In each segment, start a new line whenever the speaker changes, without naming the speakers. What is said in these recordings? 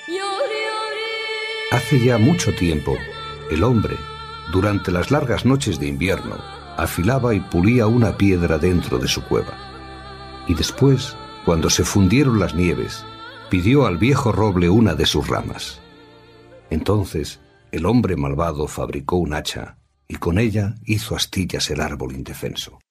Hace ya mucho tiempo, el hombre, durante las largas noches de invierno, afilaba y pulía una piedra dentro de su cueva. Y después, cuando se fundieron las nieves, pidió al viejo roble una de sus ramas. Entonces, el hombre malvado fabricó un hacha y con ella hizo astillas el árbol indefenso.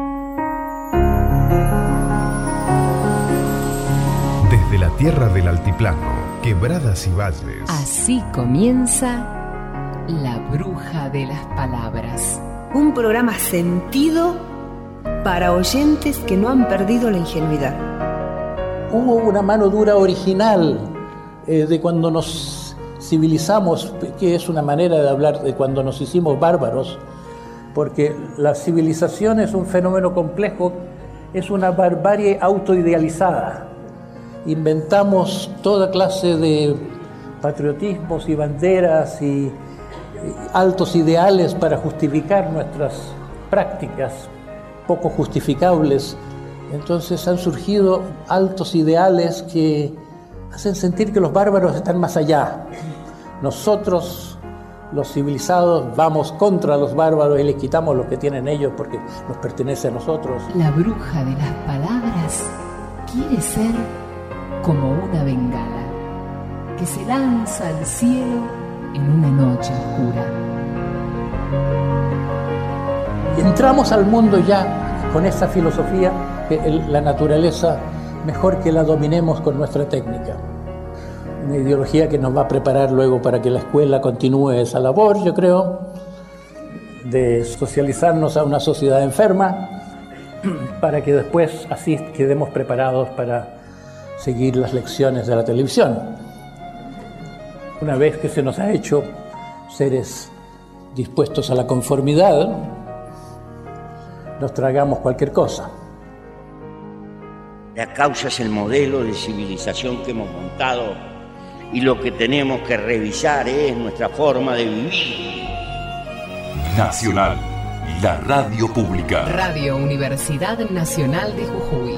Desde la tierra del altiplano, quebradas y valles.
Así comienza La Bruja de las Palabras.
Un programa sentido para oyentes que no han perdido la ingenuidad.
Hubo una mano dura original de cuando nos civilizamos, que es una manera de hablar de cuando nos hicimos bárbaros, porque la civilización es un fenómeno complejo, es una barbarie autoidealizada. Inventamos toda clase de patriotismos y banderas y altos ideales para justificar nuestras prácticas poco justificables. Entonces han surgido altos ideales que hacen sentir que los bárbaros están más allá. Nosotros, los civilizados, vamos contra los bárbaros y les quitamos lo que tienen ellos porque nos pertenece a nosotros.
La bruja de las palabras quiere ser como una bengala que se lanza al cielo en una noche oscura.
Entramos al mundo ya con esa filosofía que la naturaleza mejor que la dominemos con nuestra técnica. Una ideología que nos va a preparar luego para que la escuela continúe esa labor, yo creo, de socializarnos a una sociedad enferma, para que después así quedemos preparados para seguir las lecciones de la televisión. Una vez que se nos ha hecho seres dispuestos a la conformidad, nos tragamos cualquier cosa.
La causa es el modelo de civilización que hemos montado y lo que tenemos que revisar es nuestra forma de vivir.
Nacional, la radio pública.
Radio Universidad Nacional de Jujuy.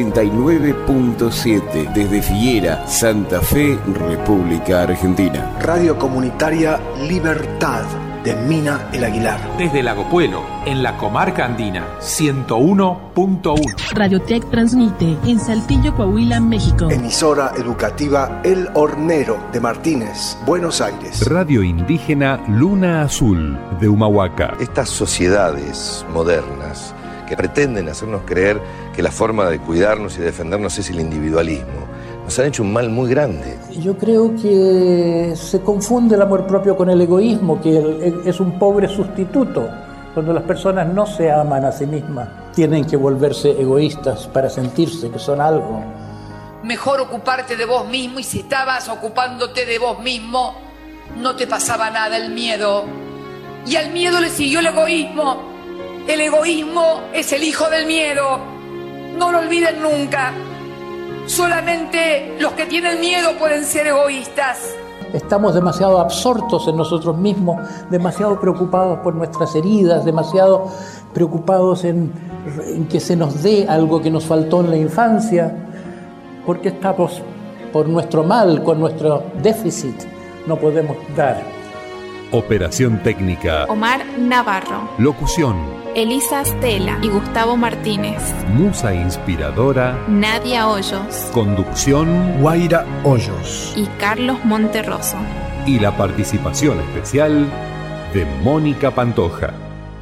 89.7 desde Figuera, Santa Fe, República Argentina.
Radio Comunitaria Libertad de Mina El Aguilar.
Desde Lago Puelo, en la comarca andina, 101.1.
Radiotech transmite en Saltillo, Coahuila, México.
Emisora educativa El Hornero de Martínez, Buenos Aires.
Radio indígena Luna Azul de Humahuaca.
Estas sociedades modernas que pretenden hacernos creer que la forma de cuidarnos y defendernos es el individualismo, nos han hecho un mal muy grande.
Yo creo que se confunde el amor propio con el egoísmo, que es un pobre sustituto. Cuando las personas no se aman a sí mismas, tienen que volverse egoístas para sentirse que son algo.
Mejor ocuparte de vos mismo, y si estabas ocupándote de vos mismo, no te pasaba nada el miedo. Y al miedo le siguió el egoísmo. El egoísmo es el hijo del miedo. No lo olviden nunca. Solamente los que tienen miedo pueden ser egoístas.
Estamos demasiado absortos en nosotros mismos, demasiado preocupados por nuestras heridas, demasiado preocupados en que se nos dé algo que nos faltó en la infancia, porque estamos por nuestro mal, con nuestro déficit, no podemos dar.
Operación técnica
Omar Navarro.
Locución
Elisa Stella y Gustavo Martínez.
Musa inspiradora
Nadia Hoyos.
Conducción
Guaira Hoyos
y Carlos Monterroso.
Y la participación especial de Mónica Pantoja.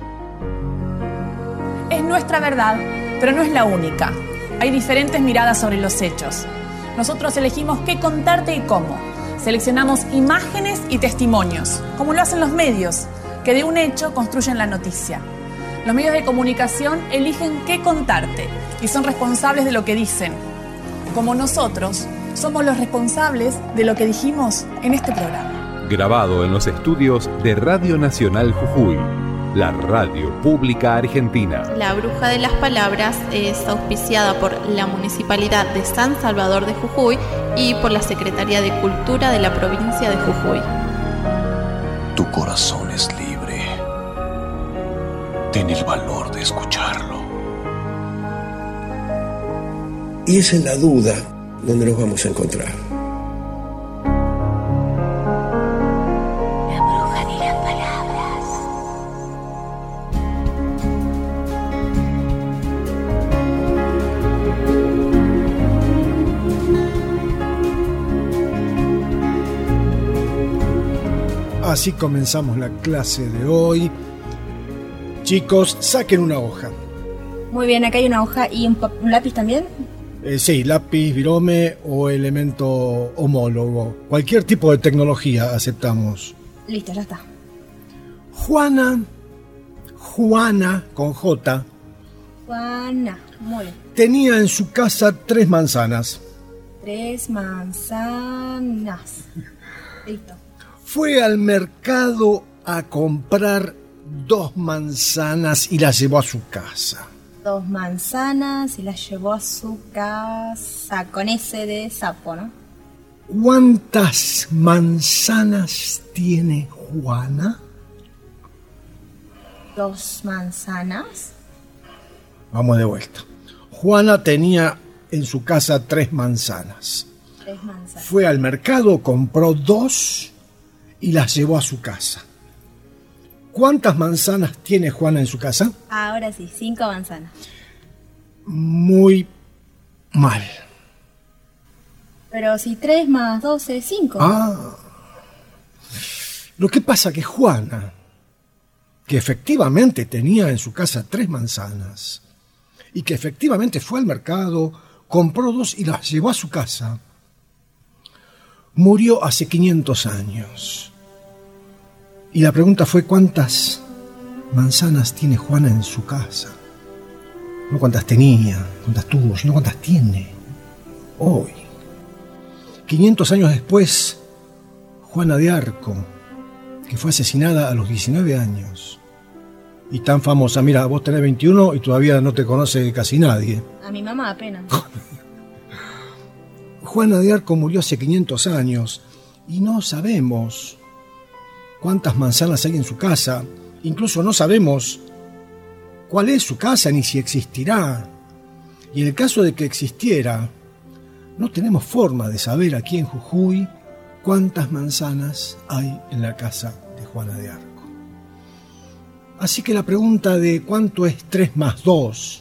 Es nuestra verdad, pero no es la única. Hay diferentes miradas sobre los hechos. Nosotros elegimos qué contarte y cómo. Seleccionamos imágenes y testimonios, como lo hacen los medios, que de un hecho construyen la noticia. Los medios de comunicación eligen qué contarte y son responsables de lo que dicen. Como nosotros, somos los responsables de lo que dijimos en este programa.
Grabado en los estudios de Radio Nacional Jujuy, la radio pública argentina.
La Bruja de las Palabras es auspiciada por la Municipalidad de San Salvador de Jujuy y por la Secretaría de Cultura de la provincia de Jujuy.
Tu corazón es libre. Ten el valor de escucharlo.
Y es en la duda donde nos vamos a encontrar.
Así comenzamos la clase de hoy. Chicos, saquen una hoja.
Muy bien, acá hay una hoja y un lápiz también.
Sí, lápiz, virome o elemento homólogo. Cualquier tipo de tecnología aceptamos.
Listo, ya está.
Juana con J.
Juana, muy bien.
Tenía en su casa 3 manzanas.
3 manzanas. Listo.
Fue al mercado a comprar 2 manzanas y las llevó a su casa.
2 manzanas y las llevó a su casa, con ese de sapo, ¿no?
¿Cuántas manzanas tiene Juana?
2 manzanas.
Vamos de vuelta. Juana tenía en su casa 3 manzanas.
3 manzanas.
Fue al mercado, compró 2 y las llevó a su casa. ¿Cuántas manzanas tiene Juana en su casa?
Ahora sí, 5 manzanas.
Muy mal.
Pero si 3 más 2 es 5.
Lo que pasa que Juana, que efectivamente tenía en su casa 3 manzanas, y que efectivamente fue al mercado, compró 2 y las llevó a su casa, murió hace 500 años. Y la pregunta fue, ¿cuántas manzanas tiene Juana en su casa? No cuántas tenía, cuántas tuvo, sino cuántas tiene hoy. 500 años después, Juana de Arco, que fue asesinada a los 19 años, y tan famosa, mira, vos tenés 21 y todavía no te conoce casi nadie.
A mi mamá apenas.
Juana de Arco murió hace 500 años y no sabemos cuántas manzanas hay en su casa. Incluso no sabemos cuál es su casa ni si existirá. Y en el caso de que existiera, no tenemos forma de saber aquí en Jujuy cuántas manzanas hay en la casa de Juana de Arco. Así que la pregunta de ¿cuánto es 3 más 2?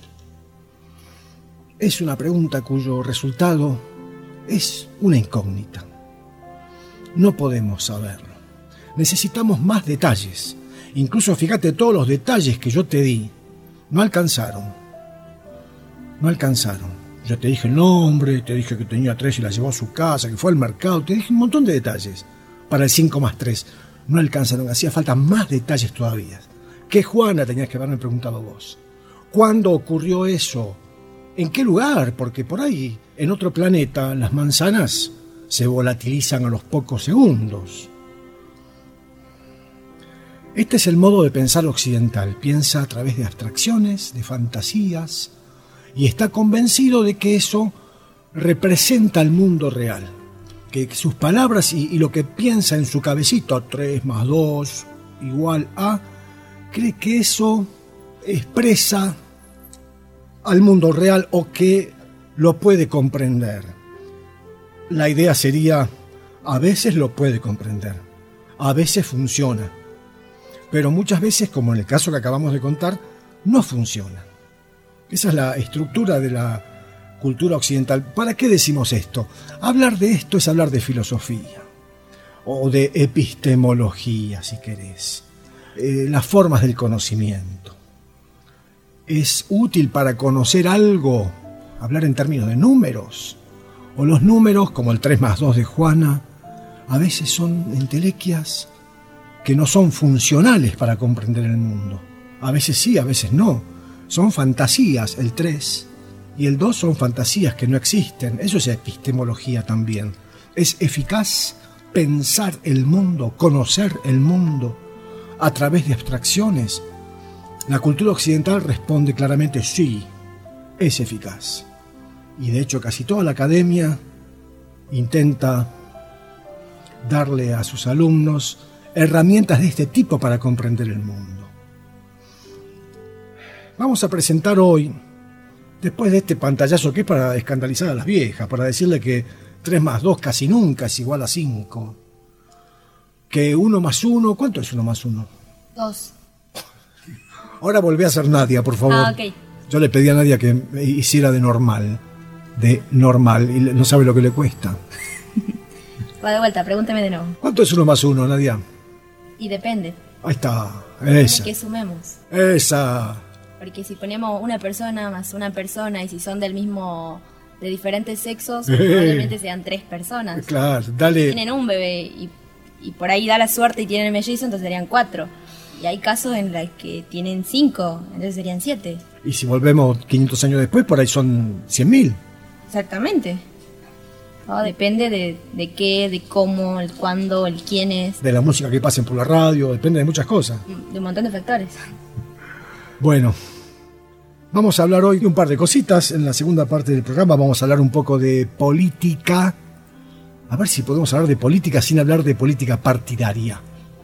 Es una pregunta cuyo resultado es una incógnita. No podemos saberlo. Necesitamos más detalles. Incluso fíjate, todos los detalles que yo te di no alcanzaron. No alcanzaron. Yo te dije el nombre, te dije que tenía 3 y la llevó a su casa, que fue al mercado, te dije un montón de detalles. Para el 5 más 3 no alcanzaron, hacía falta más detalles todavía. ¿Qué Juana tenías que haberme preguntado vos? ¿Cuándo ocurrió eso? ¿En qué lugar? Porque por ahí, en otro planeta, las manzanas se volatilizan a los pocos segundos. Este es el modo de pensar occidental. Piensa a través de abstracciones, de fantasías, y está convencido de que eso representa el mundo real. Que sus palabras y lo que piensa en su cabecito, 3 más 2 igual a, cree que eso expresa al mundo real o que lo puede comprender. La idea sería, a veces lo puede comprender, a veces funciona, pero muchas veces, como en el caso que acabamos de contar, no funciona. Esa es la estructura de la cultura occidental. ¿Para qué decimos esto? Hablar de esto es hablar de filosofía, o de epistemología, si querés. Las formas del conocimiento. Es útil para conocer algo, hablar en términos de números, o los números, como el 3 más 2 de Juana, a veces son entelequias que no son funcionales para comprender el mundo. A veces sí, a veces no. Son fantasías, el 3 y el 2 son fantasías que no existen. Eso es epistemología también. Es eficaz pensar el mundo, conocer el mundo a través de abstracciones. La cultura occidental responde claramente sí, es eficaz. Y de hecho casi toda la academia intenta darle a sus alumnos herramientas de este tipo para comprender el mundo. Vamos a presentar hoy, después de este pantallazo que es para escandalizar a las viejas, para decirle que 3 más 2 casi nunca es igual a 5. Que 1 más 1, ¿cuánto es 1 más 1?
2.
Ahora volvé a ser Nadia, por favor.
Ok.
Yo le pedí a Nadia que me hiciera de normal, y no sabe lo que le cuesta.
Va de vuelta, pregúnteme de nuevo.
¿Cuánto es 1 más 1, Nadia?
Y depende.
Ahí está,
esa. ¿Qué sumemos?
Esa.
Porque si ponemos una persona más una persona y si son de diferentes sexos, probablemente sean 3 personas.
Claro, dale.
Tienen un bebé y por ahí da la suerte y tienen mellizo, entonces serían 4. Y hay casos en los que tienen 5, entonces serían 7.
Y si volvemos 500 años después, por ahí son 100.000.
Exactamente. No, depende de qué, de cómo, el cuándo, el quién es.
De la música que pasen por la radio, depende de muchas cosas.
De un montón de factores.
Bueno, vamos a hablar hoy de un par de cositas. En la segunda parte del programa vamos a hablar un poco de política. A ver si podemos hablar de política sin hablar de política partidaria.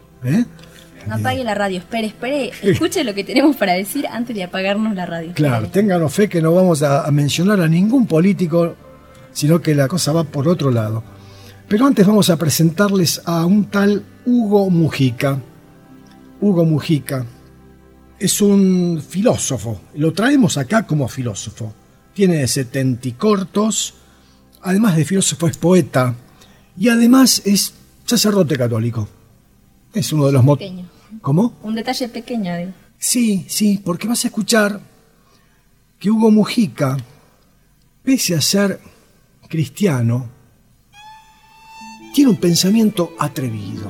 No apague la radio, espere, escuche lo que tenemos para decir antes de apagarnos la radio.
Claro, ténganos fe que no vamos a mencionar a ningún político, sino que la cosa va por otro lado. Pero antes vamos a presentarles a un tal Hugo Mujica. Hugo Mujica es un filósofo, lo traemos acá como filósofo. Tiene 70 y cortos, además de filósofo es poeta y además es sacerdote católico. Es uno de los
pequeño.
¿Cómo?
Un detalle pequeño, digo.
Sí, porque vas a escuchar que Hugo Mujica, pese a ser cristiano, tiene un pensamiento atrevido.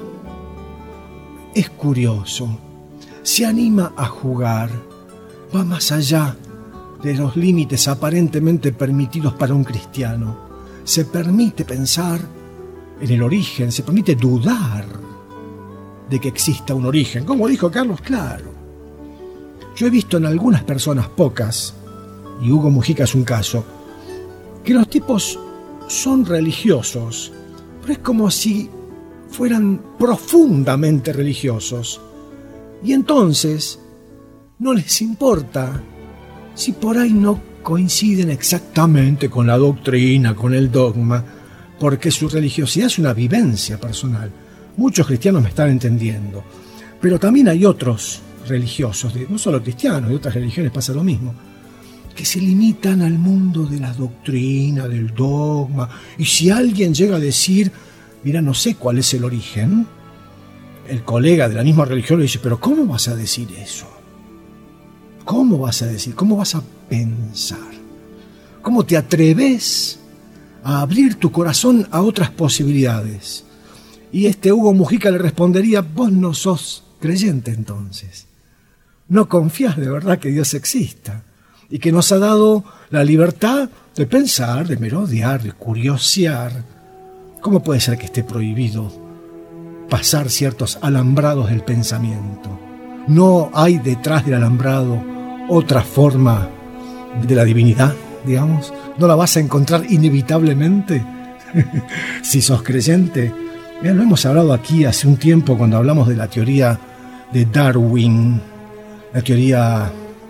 Es curioso, se anima a jugar, va más allá de los límites aparentemente permitidos para un cristiano. Se permite pensar en el origen, se permite dudar de que exista un origen. Como dijo Carlos, claro. Yo he visto en algunas personas, pocas, y Hugo Mujica es un caso, que los tipos son religiosos, pero es como si fueran profundamente religiosos. Y entonces no les importa si por ahí no coinciden exactamente con la doctrina, con el dogma, porque su religiosidad es una vivencia personal. Muchos cristianos me están entendiendo, pero también hay otros religiosos, no solo cristianos, de otras religiones pasa lo mismo, que se limitan al mundo de la doctrina, del dogma, y si alguien llega a decir, mira, no sé cuál es el origen, el colega de la misma religión le dice, pero ¿cómo vas a decir eso? ¿Cómo vas a decir? ¿Cómo vas a pensar? ¿Cómo te atreves a abrir tu corazón a otras posibilidades? Y Hugo Mujica le respondería, vos no sos creyente entonces. No confías de verdad que Dios exista y que nos ha dado la libertad de pensar, de merodear, de curiosear. ¿Cómo puede ser que esté prohibido pasar ciertos alambrados del pensamiento? ¿No hay detrás del alambrado otra forma de la divinidad, digamos? ¿No la vas a encontrar inevitablemente si sos creyente? Lo hemos hablado aquí hace un tiempo cuando hablamos de la teoría de Darwin, la teoría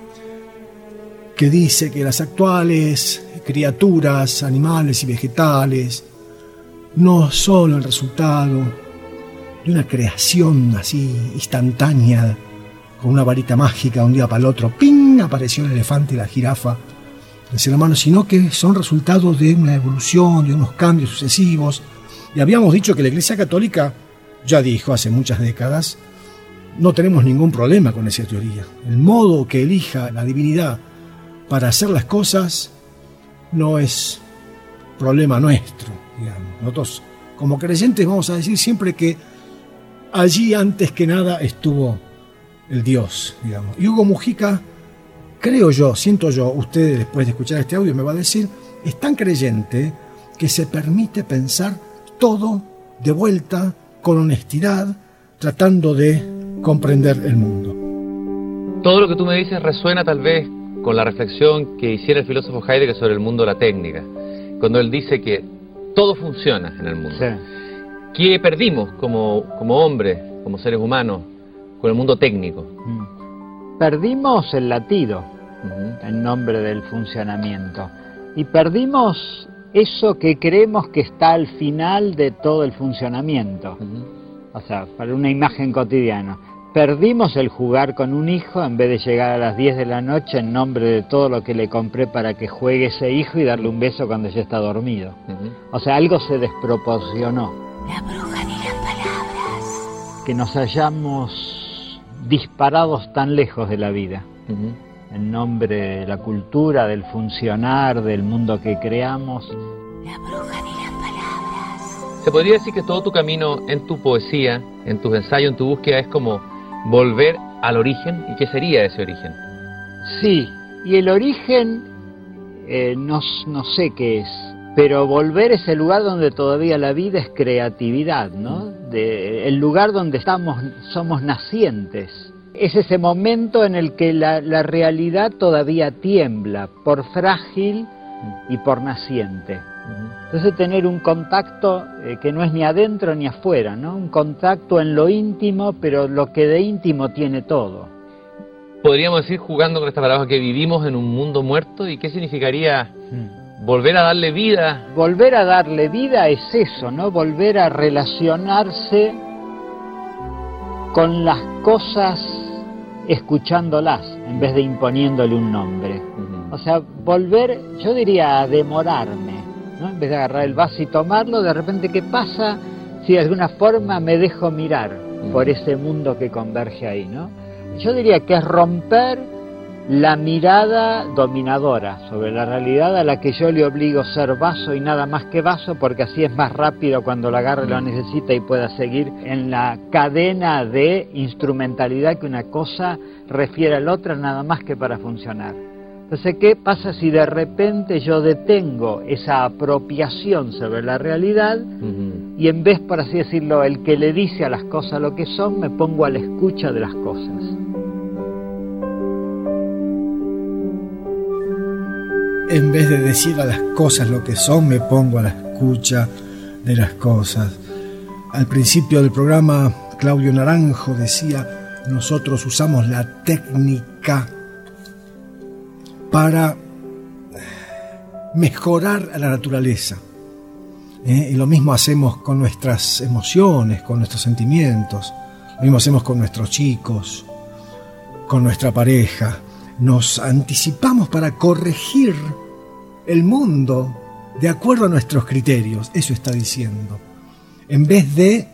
que dice que las actuales criaturas, animales y vegetales, no son el resultado de una creación así instantánea, con una varita mágica, de un día para el otro, ¡ping!, apareció el elefante y la jirafa, el ser humano, sino que son resultados de una evolución, de unos cambios sucesivos. Y habíamos dicho que la Iglesia Católica ya dijo hace muchas décadas, no tenemos ningún problema con esa teoría. El modo que elija la divinidad para hacer las cosas no es problema nuestro, digamos. Nosotros, como creyentes, vamos a decir siempre que allí antes que nada estuvo el Dios, digamos. Y Hugo Mujica, creo yo, siento yo, usted después de escuchar este audio me va a decir, es tan creyente que se permite pensar todo de vuelta, con honestidad, tratando de comprender el mundo.
Todo lo que tú me dices resuena tal vez con la reflexión que hiciera el filósofo Heidegger sobre el mundo de la técnica, cuando él dice que todo funciona en el mundo. Sí. ¿Qué perdimos como hombres, como seres humanos, con el mundo técnico?
Perdimos el latido en nombre del funcionamiento y perdimos eso que creemos que está al final de todo el funcionamiento. O sea, para una imagen cotidiana. Perdimos el jugar con un hijo en vez de llegar a las 10 de la noche en nombre de todo lo que le compré para que juegue ese hijo y darle un beso cuando ya está dormido. O sea, algo se desproporcionó.
La bruja de las palabras.
que nos hayamos disparados tan lejos de la vida. En nombre de la cultura, del funcionar, del mundo que creamos.
La bruja de las palabras.
Se podría decir que todo tu camino en tu poesía, en tus ensayos, en tu búsqueda es como volver al origen. ¿Y qué sería ese origen?
Sí, y el origen no sé qué es, pero volver es el lugar donde todavía la vida es creatividad, ¿no? El lugar donde somos nacientes. Es ese momento en el que la realidad todavía tiembla, por frágil y por naciente. Entonces tener un contacto que no es ni adentro ni afuera, ¿no? Un contacto en lo íntimo, pero lo que de íntimo tiene todo.
Podríamos decir, jugando con esta palabra, que vivimos en un mundo muerto. ¿Y qué significaría volver a darle vida?
Volver a darle vida es eso, ¿no? Volver a relacionarse con las cosas escuchándolas en vez de imponiéndole un nombre. O sea, volver, yo diría, a demorarme, ¿no? En vez de agarrar el vaso y tomarlo, de repente, ¿qué pasa si de alguna forma me dejo mirar por ese mundo que converge ahí, ¿no? Yo diría que es romper la mirada dominadora sobre la realidad a la que yo le obligo a ser vaso y nada más que vaso, porque así es más rápido cuando lo agarre, lo necesita y pueda seguir en la cadena de instrumentalidad que una cosa refiere a la otra nada más que para funcionar. Entonces, ¿qué pasa si de repente yo detengo esa apropiación sobre la realidad y en vez, por así decirlo, el que le dice a las cosas lo que son, me pongo a la escucha de las cosas?
En vez de decir a las cosas lo que son, me pongo a la escucha de las cosas. Al principio del programa, Claudio Naranjo decía, nosotros usamos la técnica para mejorar a la naturaleza. Y lo mismo hacemos con nuestras emociones, con nuestros sentimientos. Lo mismo hacemos con nuestros chicos, con nuestra pareja. Nos anticipamos para corregir el mundo de acuerdo a nuestros criterios. Eso está diciendo. En vez de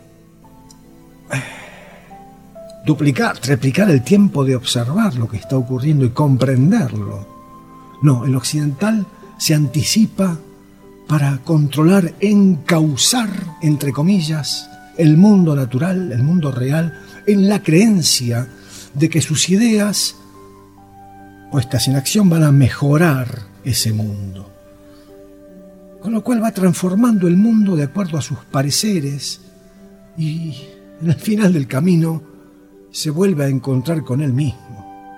triplicar el tiempo de observar lo que está ocurriendo y comprenderlo. No, el occidental se anticipa para controlar, encauzar, entre comillas, el mundo natural, el mundo real, en la creencia de que sus ideas puestas en acción van a mejorar ese mundo. Con lo cual va transformando el mundo de acuerdo a sus pareceres y en el final del camino se vuelve a encontrar con él mismo.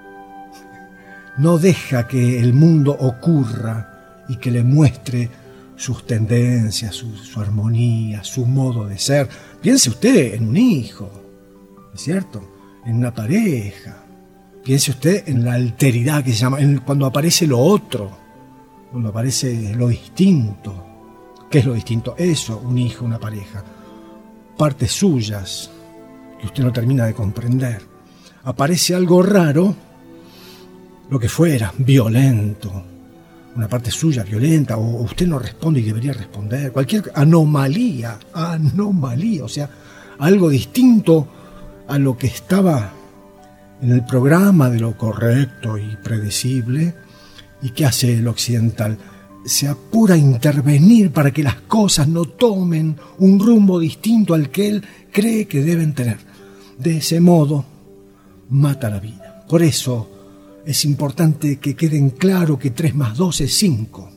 No deja que el mundo ocurra y que le muestre sus tendencias, su armonía, su modo de ser. Piense usted en un hijo, ¿no es cierto? En una pareja. Piense usted en la alteridad que se llama, cuando aparece lo otro, cuando aparece lo distinto. ¿Qué es lo distinto? Eso, un hijo, una pareja. Partes suyas que usted no termina de comprender. Aparece algo raro, lo que fuera, violento, una parte suya violenta, o usted no responde y debería responder, cualquier anomalía, o sea, algo distinto a lo que estaba en el programa de lo correcto y predecible. ¿Y qué hace el occidental? Se apura a intervenir para que las cosas no tomen un rumbo distinto al que él cree que deben tener. De ese modo, mata la vida. Por eso es importante que queden claro que 3 más 2 es 5.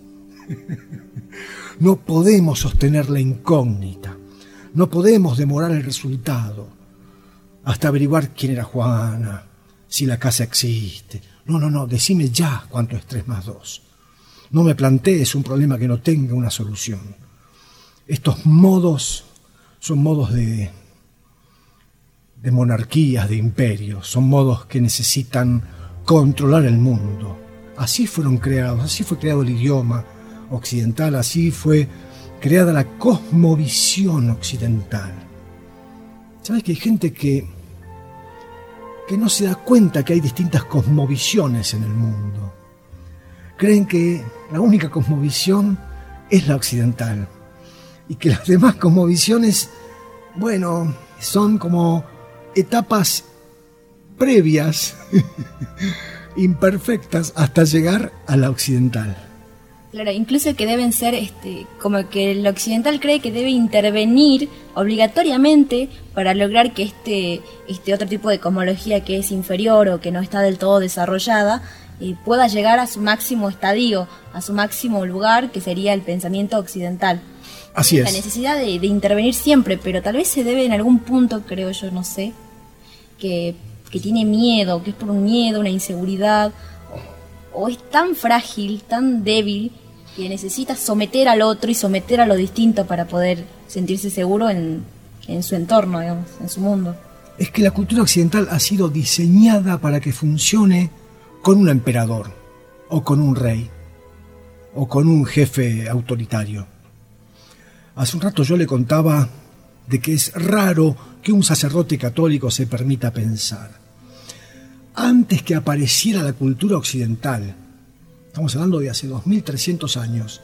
No podemos sostener la incógnita. No podemos demorar el resultado hasta averiguar quién era Juana, si la casa existe. No, decime ya cuánto es 3 más 2. No me plantees un problema que no tenga una solución. Estos modos son modos de monarquías, de imperios. Son modos que necesitan controlar el mundo. Así fueron creados, así fue creado el idioma occidental, así fue creada la cosmovisión occidental. ¿Sabes que hay gente que no se da cuenta que hay distintas cosmovisiones en el mundo? Creen que la única cosmovisión es la occidental y que las demás cosmovisiones, bueno, son como etapas previas, imperfectas, hasta llegar a la occidental.
Claro, incluso que deben ser, como que el occidental cree que debe intervenir obligatoriamente para lograr que este otro tipo de cosmología que es inferior o que no está del todo desarrollada pueda llegar a su máximo estadio, a su máximo lugar, que sería el pensamiento occidental.
Así es.
La necesidad de intervenir siempre, pero tal vez se debe en algún punto, creo yo, no sé, que tiene miedo, que es por un miedo, una inseguridad, o es tan frágil, tan débil, que necesita someter al otro y someter a lo distinto para poder sentirse seguro en su entorno, digamos, en su mundo.
Es que la cultura occidental ha sido diseñada para que funcione con un emperador, o con un rey, o con un jefe autoritario. Hace un rato yo le contaba de que es raro que un sacerdote católico se permita pensar. Antes que apareciera la cultura occidental, estamos hablando de hace 2300 años,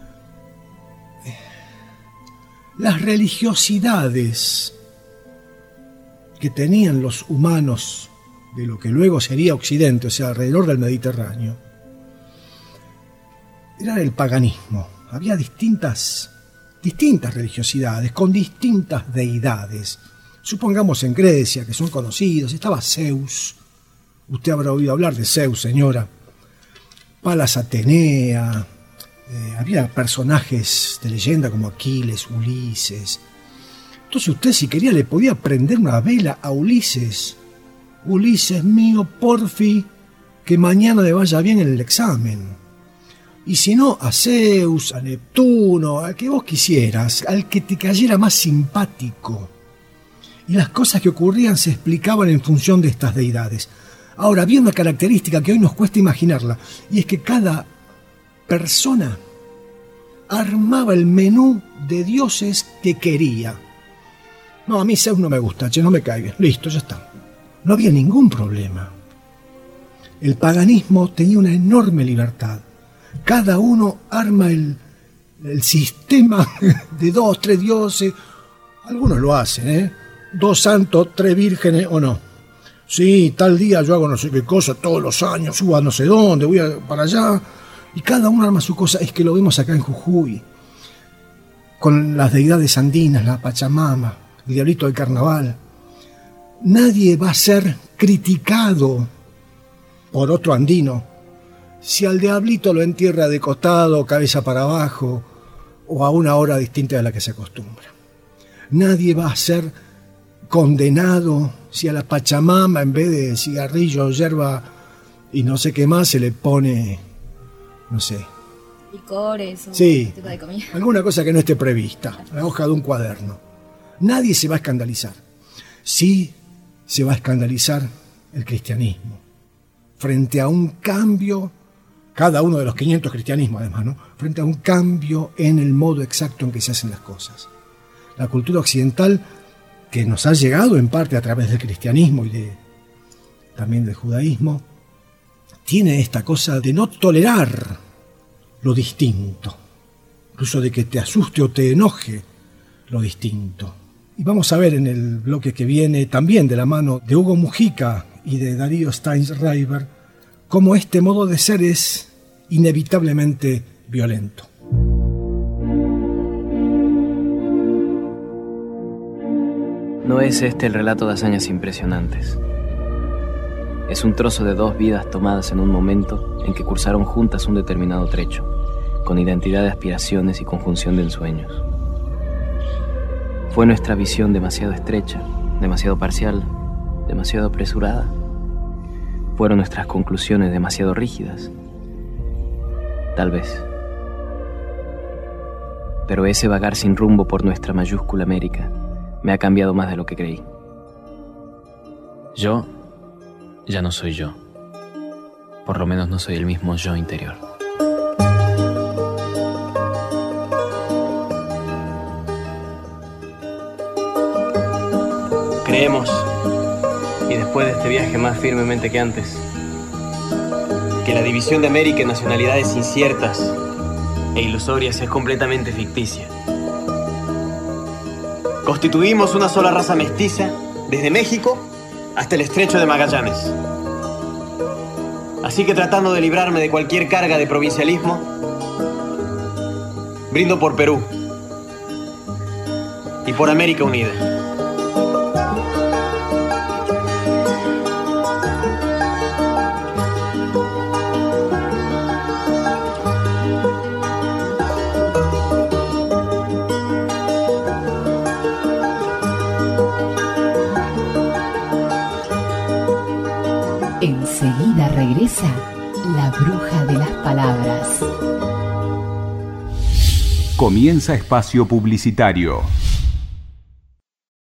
las religiosidades que tenían los humanos de lo que luego sería Occidente, o sea, alrededor del Mediterráneo, era el paganismo. Había distintas religiosidades, con distintas deidades. Supongamos en Grecia, que son conocidos, estaba Zeus. Usted habrá oído hablar de Zeus, señora. Palas Atenea. Había personajes de leyenda como Aquiles, Ulises. Entonces usted, si quería, le podía prender una vela a Ulises. Ulises mío, porfi, que mañana le vaya bien en el examen. Y si no, a Zeus, a Neptuno, al que vos quisieras, al que te cayera más simpático. Y las cosas que ocurrían se explicaban en función de estas deidades. Ahora, había una característica que hoy nos cuesta imaginarla, y es que cada persona armaba el menú de dioses que quería. No, a mí Zeus no me gusta, no me cae bien. Listo, ya está. No había ningún problema. El paganismo tenía una enorme libertad. Cada uno arma el sistema de 2, 3 dioses. Algunos lo hacen, 2 santos, 3 vírgenes o no. Sí, tal día yo hago no sé qué cosa, todos los años, subo a no sé dónde, voy para allá. Y cada uno arma su cosa. Es que lo vemos acá en Jujuy, con las deidades andinas, la Pachamama, el diablito del carnaval. Nadie va a ser criticado por otro andino si al diablito lo entierra de costado, cabeza para abajo, o a una hora distinta de la que se acostumbra. Nadie va a ser condenado si a la Pachamama, en vez de cigarrillo, yerba y no sé qué más, se le pone, no sé,
licores o
sí,
tipo de comida.
Alguna cosa que no esté prevista, la hoja de un cuaderno. Nadie se va a escandalizar. Sí se va a escandalizar el cristianismo frente a un cambio, cada uno de los 500 cristianismos además, ¿no? Frente a un cambio en el modo exacto en que se hacen las cosas. La cultura occidental, que nos ha llegado en parte a través del cristianismo y también del judaísmo, tiene esta cosa de no tolerar lo distinto, incluso de que te asuste o te enoje lo distinto. Y vamos a ver en el bloque que viene, también de la mano de Hugo Mujica y de Darío Steinschreiber, cómo este modo de ser es inevitablemente violento.
No es este el relato de hazañas impresionantes. Es un trozo de 2 vidas tomadas en un momento en que cursaron juntas un determinado trecho, con identidad de aspiraciones y conjunción de ensueños. ¿Fue nuestra visión demasiado estrecha, demasiado parcial, demasiado apresurada? ¿Fueron nuestras conclusiones demasiado rígidas? Tal vez. Pero ese vagar sin rumbo por nuestra mayúscula América me ha cambiado más de lo que creí. Yo ya no soy yo. Por lo menos no soy el mismo yo interior. Creemos, y después de este viaje más firmemente que antes, que la división de América en nacionalidades inciertas e ilusorias es completamente ficticia. Constituimos una sola raza mestiza
desde México hasta el Estrecho de Magallanes. Así que tratando de librarme de cualquier carga de provincialismo, brindo por Perú y por América Unida.
Enseguida regresa la bruja de las palabras.
Comienza espacio publicitario.